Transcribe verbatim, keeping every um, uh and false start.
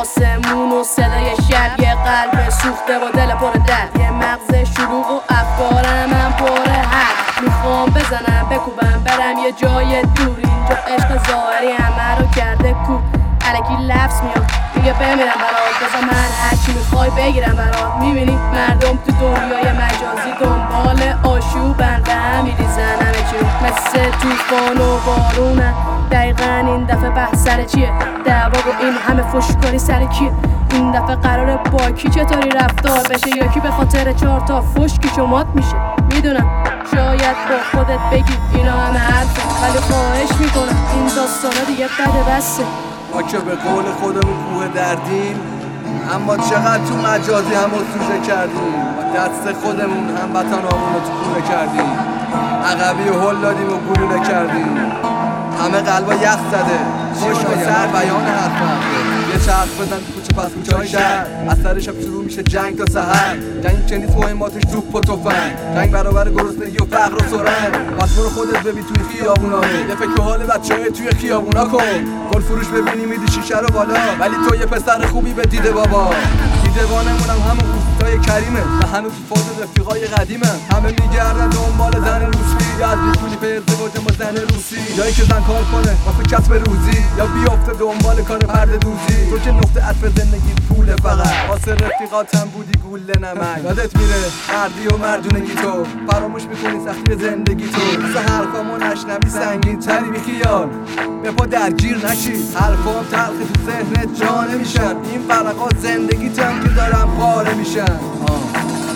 آسمون و صدای شب، یه قلب سوخته با دل پر درد، یه مغز شلوغ و افکارم هم پر حد. میخوام بزنم بکوبم برم یه جای دور، اینجا عشق ظاهری همه رو کرده کوب. الکی لفظ میاد میگه بمیرم برات، بزن من هرچی میخوای بگیرم برات. میبینی مردم تو دنیای مجازی دنبال آشوبن، به هم میریزن همه چی مثل توفان و بارونن. دقیقا این دفعه بحث سر چیه؟ دعوا و این همه فشکاری سر کیه؟ این دفعه قراره با کی چطوری رفتار بشه، یا کی به خاطر چهار تا فشکی شمات میشه؟ میدونم شاید با خودت بگی اینا همه حرفه، ولی خواهش میکنم این داستانا دیگه بده بسه. ما که به قول خودمون کوه دردیم، اما چقدر تو مجازی هم سوژه کردیم. با دست خودمون هم وطنامون رو تو کوره کردیم، عقبی و هل دادیم و گلوله کردیم. همه قلبا یخ زده، خوش به سر بیان حرفم. یه چرخ بزن تو کوچه پس کوچه های شهر، از سر شب شروع میشه جنگ تا سحر. جنگ که نیست مهماتش توپ و تفنگ، جنگ برابر گرسنگی و فقر و سرنگ. پس برو خودت ببین توی خیابونا، یه فکر حال بچه‌های توی خیابونا کن. گل فروش ببینی میدی شیشه رو بالا، ولی تو یه پسر خوبی به دیده بابا. دیدبانمونم همون اوستای کریمه و هنوز تو فاز رفیقای قدیمه. همه میگردن دنبال زن روسی، یا از بیپولی به ازدواج ما زن روسی. جایی که زن کار کنه واسه کسب روزی، یا بیافته دنبال کار پرده دوزی. تو که نقطه عطف زندگی پول فقط، واسه رفیقاتم بودی گوله نمک. یادت میره مردی و مردونگی تو، فراموش میکنی سختی زندگی تو. مثل حرفامو نشنوی سنگین تری بی خیال، به پا درگیر نشی. حرفام تلخ تو ذهنت جا نمیشن، این فرقات زندگی تم که دارم پاره میشن. آه.